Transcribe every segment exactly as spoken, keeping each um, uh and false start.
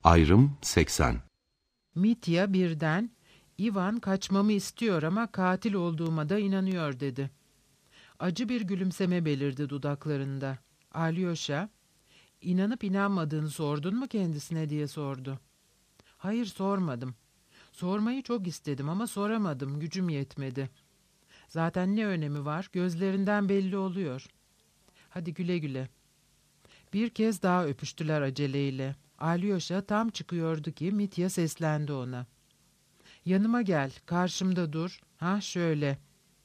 Ayrım seksen. Mitya birden, "İvan kaçmamı istiyor ama katil olduğuma da inanıyor," dedi. Acı bir gülümseme belirdi dudaklarında. Alyosha, "İnanıp inanmadığını sordun mu kendisine?" diye sordu. "Hayır, sormadım. Sormayı çok istedim ama soramadım, gücüm yetmedi. Zaten ne önemi var, gözlerinden belli oluyor. Hadi güle güle." Bir kez daha öpüştüler aceleyle. Alyosha tam çıkıyordu ki Mitya seslendi ona. "Yanıma gel, karşımda dur. Ha şöyle."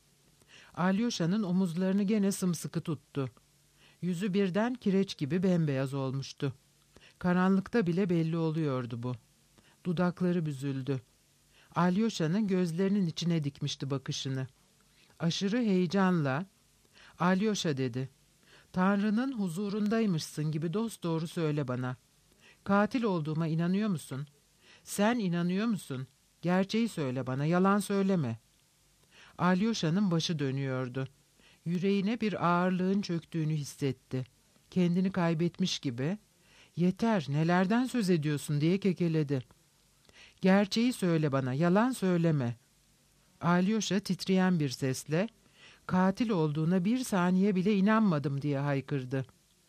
Alyosha'nın omuzlarını gene sımsıkı tuttu. Yüzü birden kireç gibi bembeyaz olmuştu. Karanlıkta bile belli oluyordu bu. Dudakları büzüldü. Alyosha'nın gözlerinin içine dikmişti bakışını. Aşırı heyecanla, "Alyosha," dedi, "Tanrı'nın huzurundaymışsın gibi dosdoğru söyle bana. Katil olduğuma inanıyor musun? Sen inanıyor musun? Gerçeği söyle bana, yalan söyleme." Alyosha'nın başı dönüyordu. Yüreğine bir ağırlığın çöktüğünü hissetti. Kendini kaybetmiş gibi, "Yeter, nelerden söz ediyorsun?" diye kekeledi. "Gerçeği söyle bana, yalan söyleme." Alyosha titreyen bir sesle, "Katil olduğuna bir saniye bile inanmadım," diye haykırdı.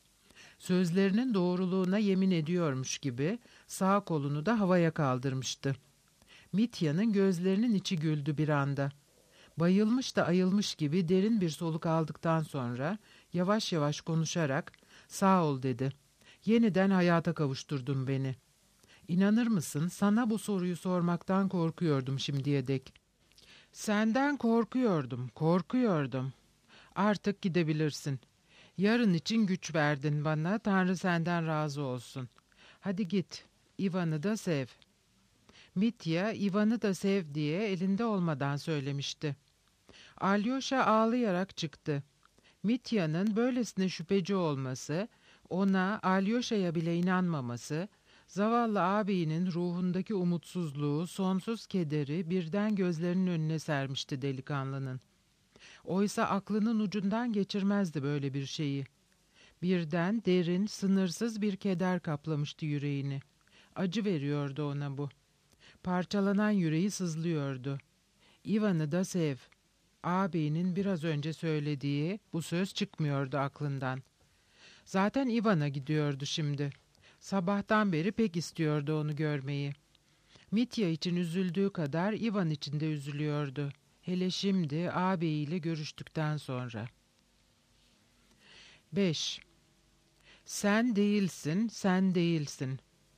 Sözlerinin doğruluğuna yemin ediyormuş gibi sağ kolunu da havaya kaldırmıştı. Mitya'nın gözlerinin içi güldü bir anda. Bayılmış da ayılmış gibi derin bir soluk aldıktan sonra yavaş yavaş konuşarak, "Sağ ol," dedi. "Yeniden hayata kavuşturdun beni. İnanır mısın, sana bu soruyu sormaktan korkuyordum şimdiye dek. Senden korkuyordum, korkuyordum. Artık gidebilirsin. Yarın için güç verdin bana, Tanrı senden razı olsun. Hadi git, İvan'ı da sev." Mitya, "İvan'ı da sev," diye elinde olmadan söylemişti. Alyosha ağlayarak çıktı. Mitya'nın böylesine şüpheci olması, ona, Alyosha'ya bile inanmaması, zavallı ağabeyinin ruhundaki umutsuzluğu, sonsuz kederi birden gözlerinin önüne sermişti delikanlının. Oysa aklının ucundan geçirmezdi böyle bir şeyi. Birden derin, sınırsız bir keder kaplamıştı yüreğini. Acı veriyordu ona bu. Parçalanan yüreği sızlıyordu. "İvan'ı da sev." Ağabeyinin biraz önce söylediği bu söz çıkmıyordu aklından. Zaten İvan'a gidiyordu şimdi. Sabahtan beri pek istiyordu onu görmeyi. Mitya için üzüldüğü kadar İvan için de üzülüyordu. Hele şimdi ağabeyiyle görüştükten sonra. beş. Sen değilsin, sen değilsin.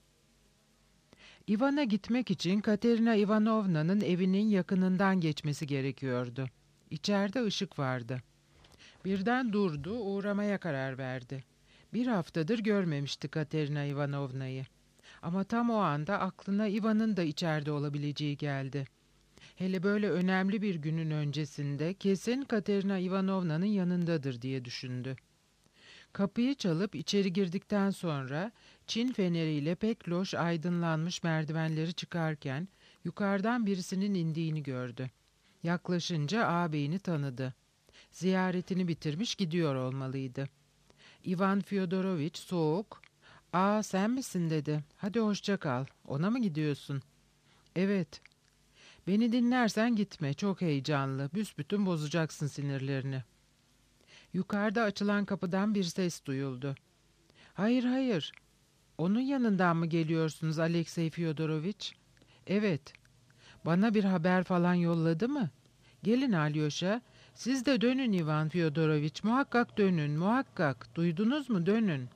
İvan'a gitmek için Katerina Ivanovna'nın evinin yakınından geçmesi gerekiyordu. İçeride ışık vardı. Birden durdu, uğramaya karar verdi. Bir haftadır görmemişti Katerina Ivanovna'yı. Ama tam o anda aklına İvan'ın da içeride olabileceği geldi. Hele böyle önemli bir günün öncesinde kesin Katerina Ivanovna'nın yanındadır diye düşündü. Kapıyı çalıp içeri girdikten sonra Çin feneriyle pek loş aydınlanmış merdivenleri çıkarken yukarıdan birisinin indiğini gördü. Yaklaşınca ağabeyini tanıdı. Ziyaretini bitirmiş gidiyor olmalıydı. Ivan Fyodoroviç soğuk, "Aa, sen misin?" dedi. "Hadi hoşça kal. Ona mı gidiyorsun?" "Evet." "Beni dinlersen gitme, çok heyecanlı. Büsbütün bozacaksın sinirlerini." Yukarıda açılan kapıdan bir ses duyuldu. "Hayır, hayır. Onun yanından mı geliyorsunuz Alexey Fyodoroviç?" "Evet." "Bana bir haber falan yolladı mı?" "Gelin Alyosha. Siz de dönün Ivan Fyodoroviç. Muhakkak dönün, muhakkak. Duydunuz mu? Dönün."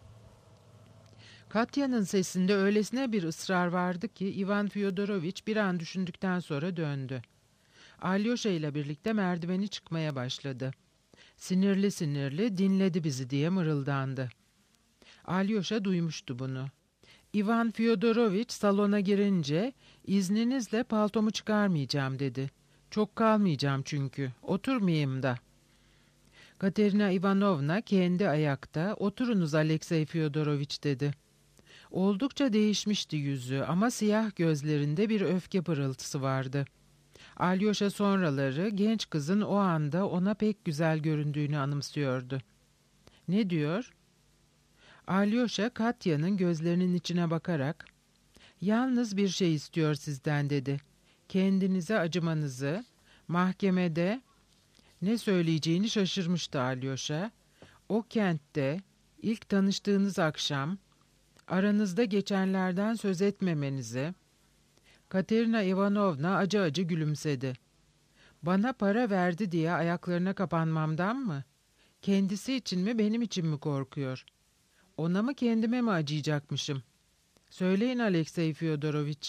Katya'nın sesinde öylesine bir ısrar vardı ki Ivan Fyodoroviç bir an düşündükten sonra döndü. Alyosha ile birlikte merdiveni çıkmaya başladı. Sinirli sinirli "Dinledi bizi," diye mırıldandı. Alyosha duymuştu bunu. Ivan Fyodoroviç salona girince "İzninizle paltomu çıkarmayacağım," dedi. "Çok kalmayacağım çünkü. Oturmayayım da." Katerina Ivanovna kendi ayakta, "Oturunuz Alexey Fyodoroviç," dedi. Oldukça değişmişti yüzü ama siyah gözlerinde bir öfke pırıltısı vardı. Alyosha sonraları genç kızın o anda ona pek güzel göründüğünü anımsıyordu. "Ne diyor?" Alyosha Katya'nın gözlerinin içine bakarak, Yalnız bir şey istiyor sizden dedi. Kendinize acımanızı, mahkemede ne söyleyeceğini şaşırmıştı Alyosha. O kentte ilk tanıştığınız akşam aranızda geçenlerden söz etmemenizi. Katerina Ivanovna acı acı gülümsedi. Bana para verdi diye ayaklarına kapanmamdan mı? Kendisi için mi benim için mi korkuyor? Ona mı kendime mi acıyacakmışım? Söyleyin Alexey Fyodoroviç.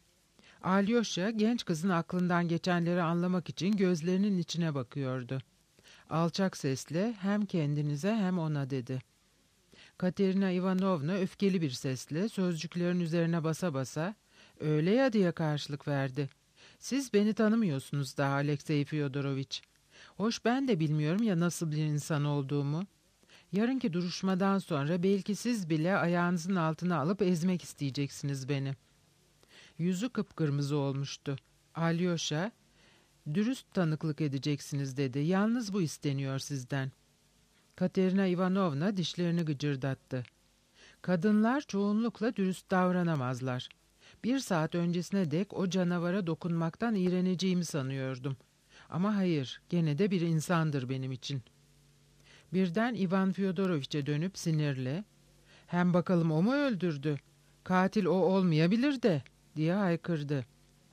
Alyosha genç kızın aklından geçenleri anlamak için gözlerinin içine bakıyordu. Alçak sesle hem kendinize hem ona dedi. Katerina Ivanovna öfkeli bir sesle sözcüklerin üzerine basa basa öyle ya diye karşılık verdi. Siz beni tanımıyorsunuz daha Alexey Fyodoroviç. Hoş ben de bilmiyorum ya nasıl bir insan olduğumu. Yarınki duruşmadan sonra belki siz bile ayağınızın altına alıp ezmek isteyeceksiniz beni. Yüzü kıpkırmızı olmuştu. Alyosha, dürüst tanıklık edeceksiniz dedi. Yalnız bu isteniyor sizden. Katerina Ivanovna dişlerini gıcırdattı. Kadınlar çoğunlukla dürüst davranamazlar. Bir saat öncesine dek o canavara dokunmaktan iğreneceğimi sanıyordum. Ama hayır, gene de bir insandır benim için. Birden Ivan Fyodoroviç'e dönüp sinirle, hem bakalım o mu öldürdü? Katil o olmayabilir de, diye haykırdı.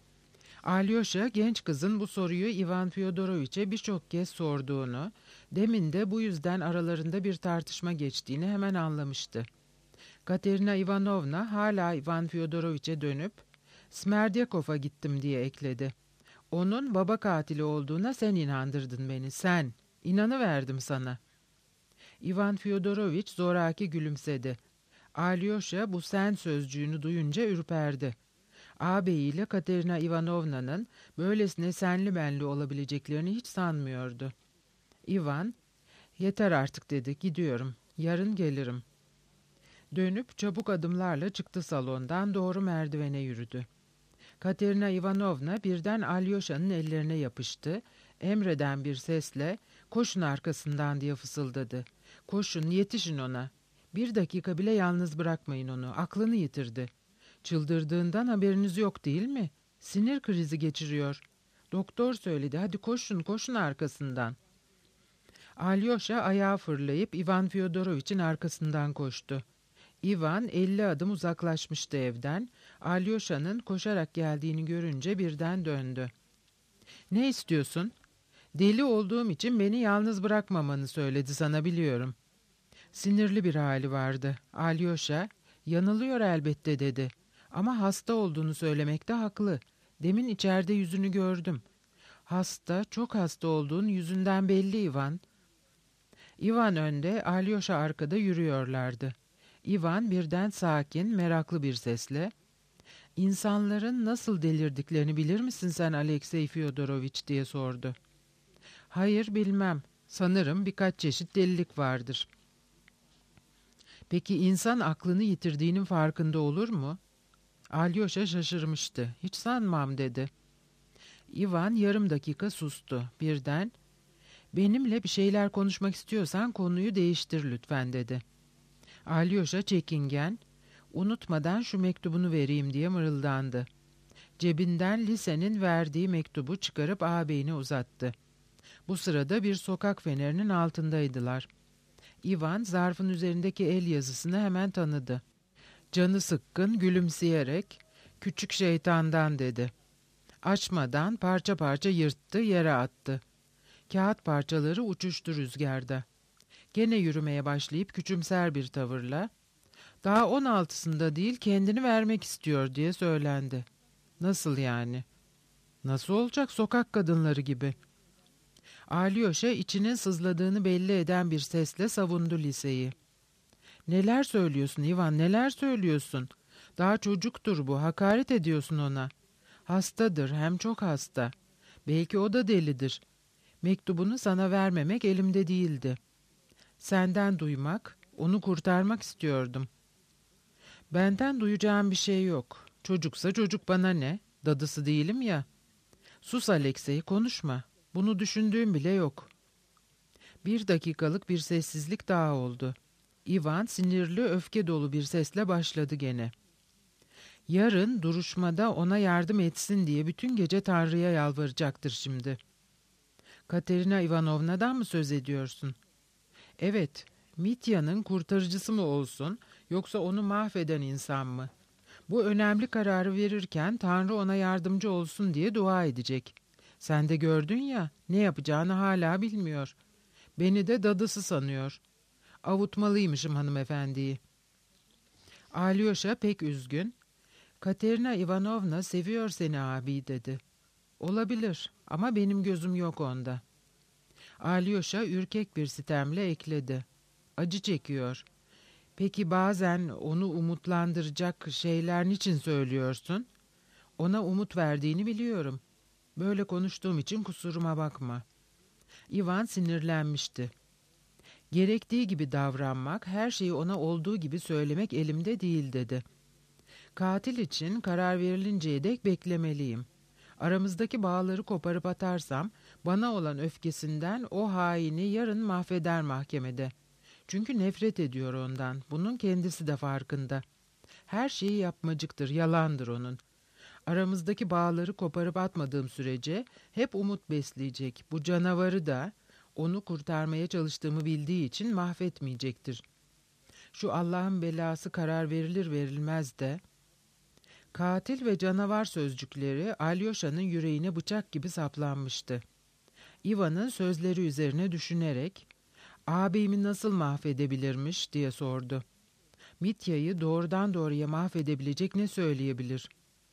Alyosha genç kızın bu soruyu Ivan Fyodoroviç'e birçok kez sorduğunu, demin de bu yüzden aralarında bir tartışma geçtiğini hemen anlamıştı. Katerina Ivanovna hala Ivan Fyodoroviç'e dönüp Smerdyakov'a gittim diye ekledi. Onun baba katili olduğuna sen inandırdın beni, sen. İnanıverdim sana. Ivan Fyodoroviç zoraki gülümsedi. Alyosha bu sen sözcüğünü duyunca ürperdi. Ağabeyiyle Katerina Ivanovna'nın böylesine senli benli olabileceklerini hiç sanmıyordu. Ivan, yeter artık dedi, gidiyorum, yarın gelirim. Dönüp çabuk adımlarla çıktı salondan, doğru merdivene yürüdü. Katerina Ivanovna birden Alyosha'nın ellerine yapıştı, emreden bir sesle koşun arkasından diye fısıldadı. Koşun, yetişin ona. Bir dakika bile yalnız bırakmayın onu, aklını yitirdi. Çıldırdığından haberiniz yok değil mi? Sinir krizi geçiriyor. Doktor söyledi, hadi koşun, koşun arkasından. Alyosha ayağa fırlayıp Ivan Fyodoroviç'in arkasından koştu. Ivan elli adım uzaklaşmıştı evden. Alyosha'nın koşarak geldiğini görünce birden döndü. Ne istiyorsun? Deli olduğum için beni yalnız bırakmamanı söyledi sana, biliyorum. Sinirli bir hali vardı. Alyosha, yanılıyor elbette dedi. Ama hasta olduğunu söylemekte haklı. Demin içeride yüzünü gördüm. Hasta, çok hasta olduğun yüzünden belli Ivan. Ivan önde, Alyosha arkada yürüyorlardı. Ivan birden sakin, meraklı bir sesle, "İnsanların nasıl delirdiklerini bilir misin sen Alexey Fyodoroviç?" diye sordu. "Hayır, bilmem. Sanırım birkaç çeşit delilik vardır." "Peki insan aklını yitirdiğinin farkında olur mu?" Alyosha şaşırmıştı. "Hiç sanmam." dedi. Ivan yarım dakika sustu. Birden, "Benimle bir şeyler konuşmak istiyorsan konuyu değiştir lütfen." dedi. Alyosha çekingen, "Unutmadan şu mektubunu vereyim." diye mırıldandı. Cebinden lisenin verdiği mektubu çıkarıp ağabeyine uzattı. Bu sırada bir sokak fenerinin altındaydılar. Ivan zarfın üzerindeki el yazısını hemen tanıdı. Canı sıkkın, gülümseyerek, "Küçük şeytandan." dedi. Açmadan parça parça yırttı, yere attı. Kağıt parçaları uçuştu rüzgarda. Gene yürümeye başlayıp küçümser bir tavırla, "Daha on altısında değil, kendini vermek istiyor." diye söylendi. "Nasıl yani?" "Nasıl olacak, sokak kadınları gibi." Alyosha içinin sızladığını belli eden bir sesle savundu liseyi. "Neler söylüyorsun Ivan, neler söylüyorsun? Daha çocuktur bu, hakaret ediyorsun ona. Hastadır, hem çok hasta. Belki o da delidir. Mektubunu sana vermemek elimde değildi. Senden duymak, onu kurtarmak istiyordum." "Benden duyacağım bir şey yok. Çocuksa çocuk, bana ne? Dadısı değilim ya." "Sus Alexey, konuşma. Bunu düşündüğüm bile yok." Bir dakikalık bir sessizlik daha oldu. Ivan sinirli, öfke dolu bir sesle başladı gene. Yarın duruşmada ona yardım etsin diye bütün gece Tanrı'ya yalvaracaktır şimdi. Katerina Ivanovna'dan mı söz ediyorsun? Evet, Mitya'nın kurtarıcısı mı olsun, yoksa onu mahveden insan mı? Bu önemli kararı verirken Tanrı ona yardımcı olsun diye dua edecek. Sen de gördün ya, ne yapacağını hala bilmiyor. Beni de dadısı sanıyor. Avutmalıymışım hanımefendiyi. Alyosha pek üzgün. Katerina Ivanovna seviyor seni abi dedi. Olabilir ama benim gözüm yok onda. Alyosha ürkek bir sitemle ekledi. Acı çekiyor. Peki bazen onu umutlandıracak şeyler niçin söylüyorsun? Ona umut verdiğini biliyorum. Böyle konuştuğum için kusuruma bakma. Ivan sinirlenmişti. Gerektiği gibi davranmak, her şeyi ona olduğu gibi söylemek elimde değil dedi. Katil için karar verilinceye dek beklemeliyim. Aramızdaki bağları koparıp atarsam, bana olan öfkesinden o haini yarın mahveder mahkemede. Çünkü nefret ediyor ondan, bunun kendisi de farkında. Her şeyi yapmacıktır, yalandır onun. Aramızdaki bağları koparıp atmadığım sürece hep umut besleyecek. Bu canavarı da onu kurtarmaya çalıştığımı bildiği için mahvetmeyecektir. Şu Allah'ın belası karar verilir verilmez de... Katil ve canavar sözcükleri Alyosha'nın yüreğine bıçak gibi saplanmıştı. Ivan'ın sözleri üzerine düşünerek, "Ağabeyimi nasıl mahvedebilirmiş?" diye sordu. Mitya'yı doğrudan doğruya mahvedebilecek ne söyleyebilir?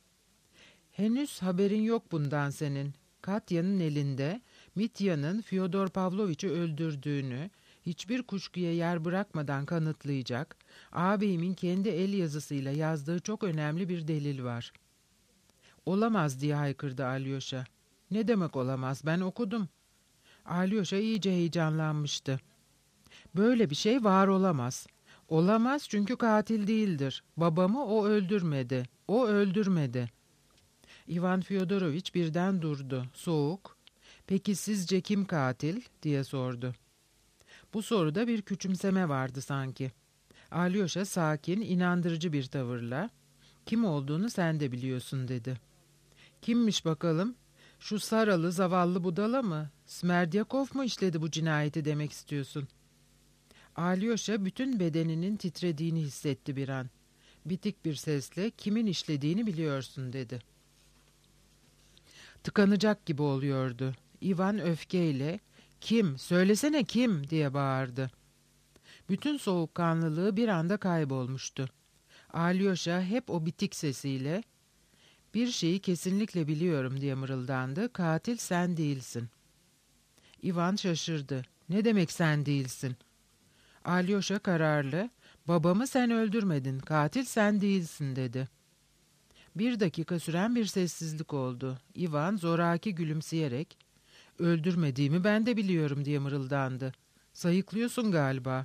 "Henüz haberin yok bundan senin. Katya'nın elinde Mitya'nın Fyodor Pavlovich'i öldürdüğünü hiçbir kuşkuya yer bırakmadan kanıtlayacak, ağabeyimin kendi el yazısıyla yazdığı çok önemli bir delil var." "Olamaz," diye haykırdı Alyosha. "Ne demek olamaz? Ben okudum." Alyosha iyice heyecanlanmıştı. "Böyle bir şey var olamaz. Olamaz çünkü katil değildir. Babamı o öldürmedi. O öldürmedi." Ivan Fyodorovich birden durdu. Soğuk, "Peki sizce kim katil?" diye sordu. Bu soruda bir küçümseme vardı sanki. Alyosha sakin, inandırıcı bir tavırla, "Kim olduğunu sen de biliyorsun," dedi. "Kimmiş bakalım? Şu Saralı zavallı budala mı? Smerdyakov mu işledi bu cinayeti demek istiyorsun?" Alyosha bütün bedeninin titrediğini hissetti bir an. Bitik bir sesle, "Kimin işlediğini biliyorsun," dedi. Tıkanacak gibi oluyordu. Ivan öfkeyle, "Kim? Söylesene kim?" diye bağırdı. Bütün soğukkanlılığı bir anda kaybolmuştu. Alyosha hep o bitik sesiyle, "Bir şeyi kesinlikle biliyorum," diye mırıldandı. "Katil sen değilsin." Ivan şaşırdı. "Ne demek sen değilsin?" Alyosha kararlı, "Babamı sen öldürmedin, katil sen değilsin," dedi. Bir dakika süren bir sessizlik oldu. Ivan zoraki gülümseyerek, "Öldürmediğimi ben de biliyorum," diye mırıldandı. "Sayıklıyorsun galiba."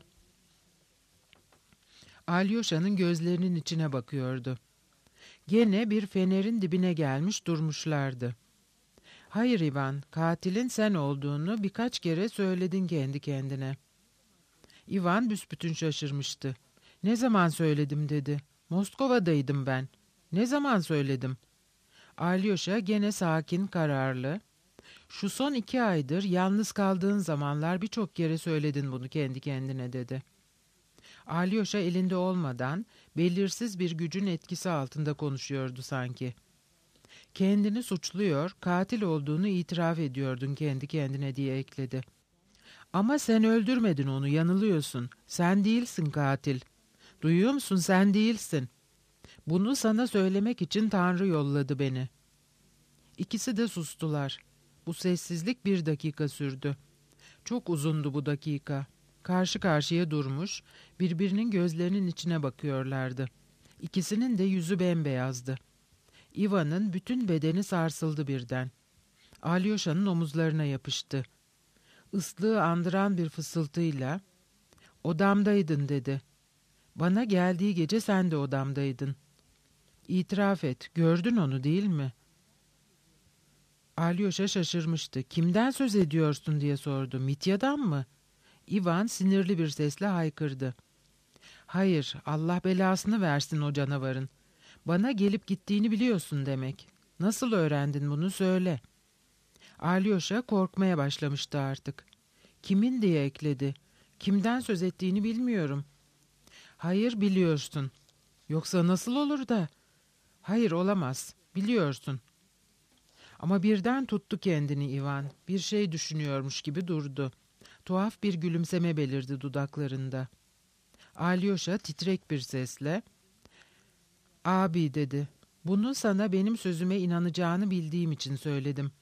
Alyosha'nın gözlerinin içine bakıyordu. Gene bir fenerin dibine gelmiş durmuşlardı. "Hayır Ivan, katilin sen olduğunu birkaç kere söyledin kendi kendine." Ivan büsbütün şaşırmıştı. "Ne zaman söyledim?" dedi. "Moskova'daydım ben. Ne zaman söyledim?" Alyosha gene sakin, kararlı, "Şu son iki aydır yalnız kaldığın zamanlar birçok kere söyledin bunu kendi kendine," dedi. Alyosha elinde olmadan belirsiz bir gücün etkisi altında konuşuyordu sanki. "Kendini suçluyor, katil olduğunu itiraf ediyordun kendi kendine," diye ekledi. "Ama sen öldürmedin onu, yanılıyorsun. Sen değilsin katil. Duyuyor musun, sen değilsin. Bunu sana söylemek için Tanrı yolladı beni." İkisi de sustular. Bu sessizlik bir dakika sürdü. Çok uzundu bu dakika. Karşı karşıya durmuş, birbirinin gözlerinin içine bakıyorlardı. İkisinin de yüzü bembeyazdı. Ivan'ın bütün bedeni sarsıldı birden. Alyosha'nın omuzlarına yapıştı. Islığı andıran bir fısıltıyla, "Odamdaydın," dedi. "Bana geldiği gece sen de odamdaydın. İtiraf et, gördün onu değil mi?" Alyosha şaşırmıştı. "Kimden söz ediyorsun?" diye sordu. "Mitya'dan mı?" Ivan sinirli bir sesle haykırdı. "Hayır, Allah belasını versin o canavarın. Bana gelip gittiğini biliyorsun demek. Nasıl öğrendin bunu söyle. Alyosha korkmaya başlamıştı artık. Kimin diye ekledi. Kimden söz ettiğini bilmiyorum. Hayır biliyorsun. Yoksa nasıl olur da? Hayır olamaz. Biliyorsun. Ama birden tuttu kendini Ivan. Bir şey düşünüyormuş gibi durdu. Tuhaf bir gülümseme belirdi dudaklarında. Alyosha titrek bir sesle "Abi" dedi. "Bunu sana benim sözüme inanacağını bildiğim için söyledim.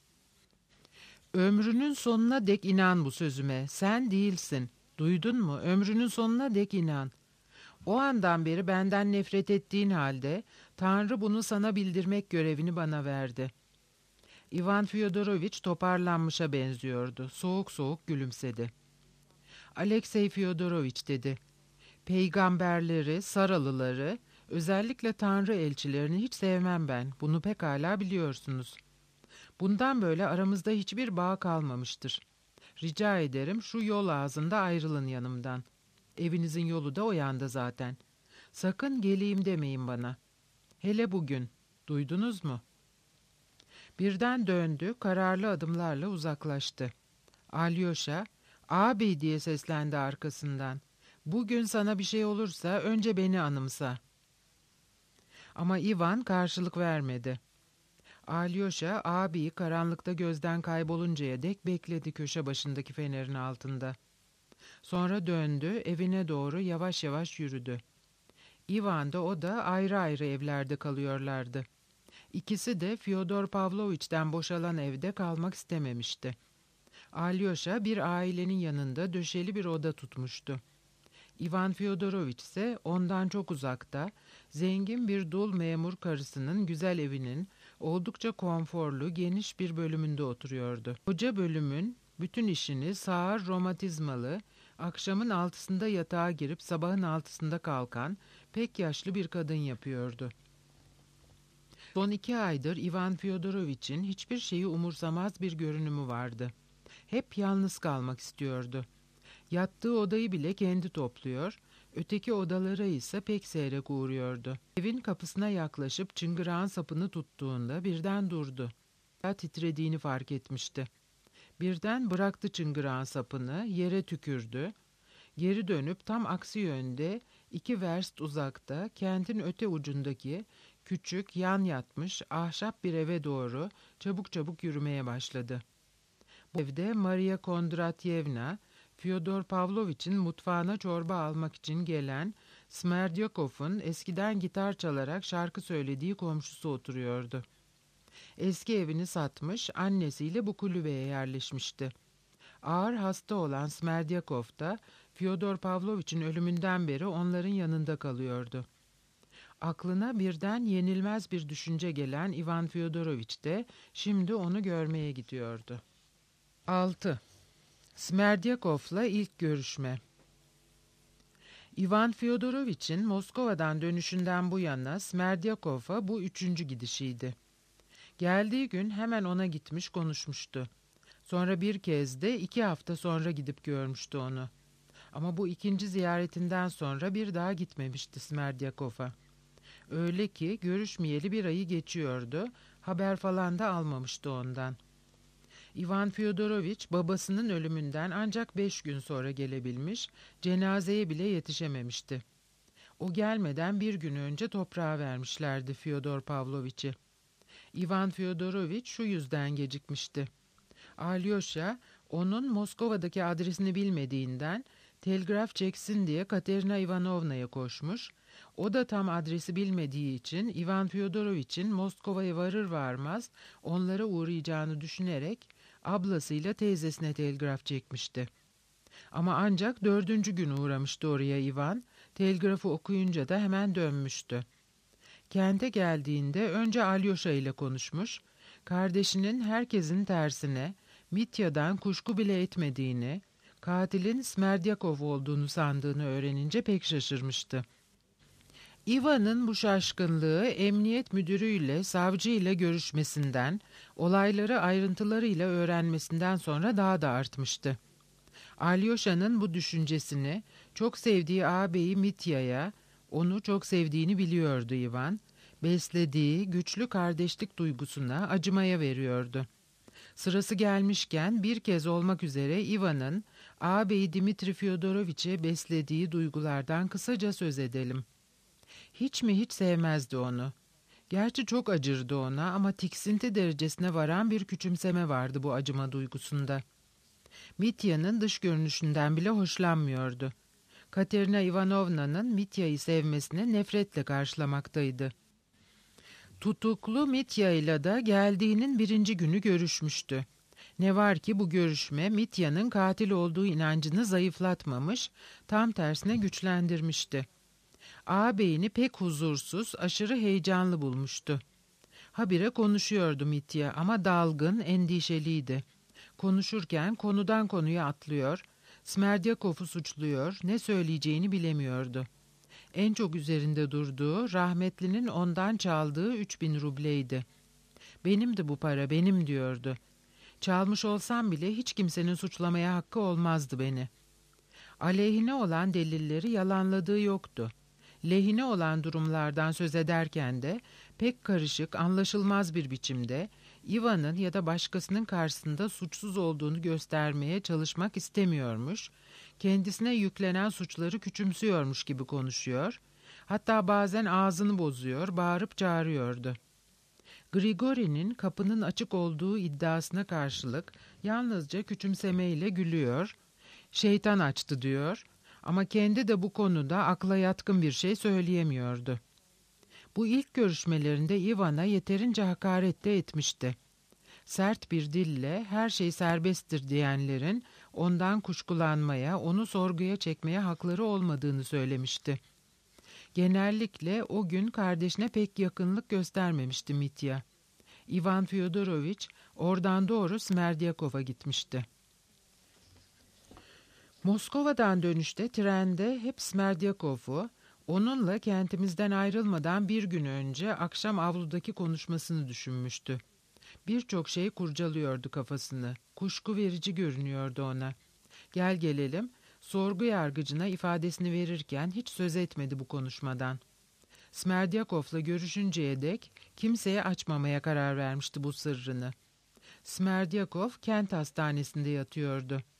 Ömrünün sonuna dek inan bu sözüme. Sen değilsin. Duydun mu? Ömrünün sonuna dek inan. O andan beri benden nefret ettiğin halde Tanrı bunu sana bildirmek görevini bana verdi." Ivan Fyodoroviç toparlanmışa benziyordu. Soğuk soğuk gülümsedi. "Alexey Fyodoroviç" dedi. "Peygamberleri, Saralıları, özellikle Tanrı elçilerini hiç sevmem ben. Bunu pekala biliyorsunuz. Bundan böyle aramızda hiçbir bağ kalmamıştır. Rica ederim şu yol ağzında ayrılın yanımdan. Evinizin yolu da o yanda zaten. Sakın geleyim demeyin bana. Hele bugün. Duydunuz mu?" Birden döndü, kararlı adımlarla uzaklaştı. Alyosha, "Ağabey" diye seslendi arkasından. "Bugün sana bir şey olursa önce beni anımsa." Ama Ivan karşılık vermedi. Alyosha, ağabeyi karanlıkta gözden kayboluncaya dek bekledi köşe başındaki fenerin altında. Sonra döndü, evine doğru yavaş yavaş yürüdü. Ivan da o da ayrı ayrı evlerde kalıyorlardı. İkisi de Fyodor Pavloviç'ten boşalan evde kalmak istememişti. Alyosha bir ailenin yanında döşeli bir oda tutmuştu. Ivan Fyodoroviç ise ondan çok uzakta, zengin bir dul memur karısının güzel evinin oldukça konforlu, geniş bir bölümünde oturuyordu. Koca bölümün bütün işini sağır romatizmalı, akşamın altısında yatağa girip sabahın altısında kalkan pek yaşlı bir kadın yapıyordu. Son iki aydır Ivan Fyodoroviç'in hiçbir şeyi umursamaz bir görünümü vardı. Hep yalnız kalmak istiyordu. Yattığı odayı bile kendi topluyor, öteki odalara ise pek seyrek uğruyordu. Evin kapısına yaklaşıp çıngırağın sapını tuttuğunda birden durdu. Titrediğini fark etmişti. Birden bıraktı çıngırağın sapını, yere tükürdü. Geri dönüp tam aksi yönde iki verst uzakta kentin öte ucundaki küçük yan yatmış ahşap bir eve doğru çabuk çabuk yürümeye başladı. Bu evde Maria Kondratyevna, Fyodor Pavloviç'in mutfağına çorba almak için gelen Smerdyakov'un eskiden gitar çalarak şarkı söylediği komşusu oturuyordu. Eski evini satmış, annesiyle bu kulübeye yerleşmişti. Ağır hasta olan Smerdyakov da Fyodor Pavloviç'in ölümünden beri onların yanında kalıyordu. Aklına birden yenilmez bir düşünce gelen Ivan Fyodoroviç de şimdi onu görmeye gidiyordu. altı. Smerdyakov'la ilk görüşme. Ivan Fyodoroviç'in Moskova'dan dönüşünden bu yana Smerdyakov'a bu üçüncü gidişiydi. Geldiği gün hemen ona gitmiş konuşmuştu. Sonra bir kez de iki hafta sonra gidip görmüştü onu. Ama bu ikinci ziyaretinden sonra bir daha gitmemişti Smerdyakov'a. Öyle ki görüşmeyeli bir ayı geçiyordu, haber falan da almamıştı ondan. Ivan Fyodoroviç babasının ölümünden ancak beş gün sonra gelebilmiş, cenazeye bile yetişememişti. O gelmeden bir gün önce toprağa vermişlerdi Fyodor Pavloviç'i. Ivan Fyodoroviç şu yüzden gecikmişti. Alyosha onun Moskova'daki adresini bilmediğinden telgraf çeksin diye Katerina Ivanovna'ya koşmuş. O da tam adresi bilmediği için Ivan Fyodoroviç'in Moskova'ya varır varmaz onlara uğrayacağını düşünerek ablasıyla teyzesine telgraf çekmişti. Ama ancak dördüncü gün uğramıştı oraya Ivan, telgrafı okuyunca da hemen dönmüştü. Kente geldiğinde önce Alyosha ile konuşmuş, kardeşinin herkesin tersine Mitya'dan kuşku bile etmediğini, katilin Smerdyakov olduğunu sandığını öğrenince pek şaşırmıştı. Ivan'ın bu şaşkınlığı emniyet müdürüyle, savcıyla görüşmesinden, olayları ayrıntılarıyla öğrenmesinden sonra daha da artmıştı. Alyosha'nın bu düşüncesini çok sevdiği ağabeyi Mitya'ya, onu çok sevdiğini biliyordu Ivan, Beslediği güçlü kardeşlik duygusuna acımaya veriyordu. Sırası gelmişken bir kez olmak üzere Ivan'ın ağabeyi Dimitri Fyodoroviç'e beslediği duygulardan kısaca söz edelim. Hiç mi hiç sevmezdi onu. Gerçi çok acırdı ona ama tiksinti derecesine varan bir küçümseme vardı bu acıma duygusunda. Mitya'nın dış görünüşünden bile hoşlanmıyordu. Katerina Ivanovna'nın Mitya'yı sevmesine nefretle karşılamaktaydı. Tutuklu Mitya ile de geldiğinin birinci günü görüşmüştü. Ne var ki bu görüşme Mitya'nın katil olduğu inancını zayıflatmamış, tam tersine güçlendirmişti. Ağabeyini pek huzursuz, aşırı heyecanlı bulmuştu. Habire konuşuyordu Mitya ama dalgın, endişeliydi. Konuşurken konudan konuya atlıyor, Smerdyakov'u suçluyor, ne söyleyeceğini bilemiyordu. En çok üzerinde durduğu, rahmetlinin ondan çaldığı üç bin rubleydi. Benimdi bu para, benim diyordu. Çalmış olsam bile hiç kimsenin suçlamaya hakkı olmazdı beni. Aleyhine olan delilleri yalanladığı yoktu. Lehine olan durumlardan söz ederken de pek karışık, anlaşılmaz bir biçimde Ivan'ın ya da başkasının karşısında suçsuz olduğunu göstermeye çalışmak istemiyormuş, kendisine yüklenen suçları küçümsüyormuş gibi konuşuyor, hatta bazen ağzını bozuyor, bağırıp çağırıyordu. Grigori'nin kapının açık olduğu iddiasına karşılık yalnızca küçümsemeyle gülüyor, şeytan açtı diyor ama kendi de bu konuda akla yatkın bir şey söyleyemiyordu. Bu ilk görüşmelerinde Ivan'a yeterince hakaret de etmişti. Sert bir dille her şey serbesttir diyenlerin ondan kuşkulanmaya, onu sorguya çekmeye hakları olmadığını söylemişti. Genellikle o gün kardeşine pek yakınlık göstermemişti Mitya. Ivan Fyodoroviç oradan doğru Smerdyakov'a gitmişti. Moskova'dan dönüşte trende hep Smerdyakov'u, onunla kentimizden ayrılmadan bir gün önce akşam avludaki konuşmasını düşünmüştü. Birçok şey kurcalıyordu kafasını. Kuşku verici görünüyordu ona. Gel gelelim, sorgu yargıcına ifadesini verirken hiç söz etmedi bu konuşmadan. Smerdyakov'la görüşünceye dek kimseye açmamaya karar vermişti bu sırrını. Smerdyakov kent hastanesinde yatıyordu.